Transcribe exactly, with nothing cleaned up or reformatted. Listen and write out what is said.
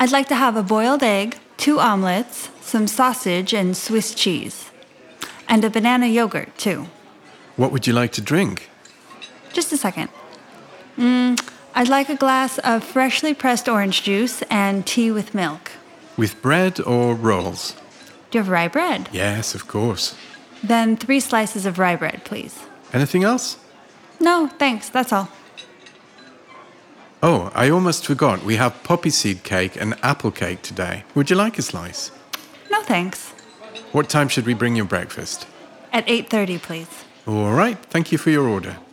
I'd like to have a boiled egg, two omelets, some sausage and Swiss cheese. And a banana yogurt, too. What would you like to drink? Just a second. Mm, I'd like a glass of freshly pressed orange juice and tea with milk. With bread or rolls? Do you have rye bread? Yes, of course. Then three slices of rye bread, please. Anything else? No, thanks, that's all. Oh, I almost forgot. We have poppy seed cake and apple cake today. Would you like a slice? No, thanks. What time should we bring your breakfast? At eight thirty, please. All right. Thank you for your order.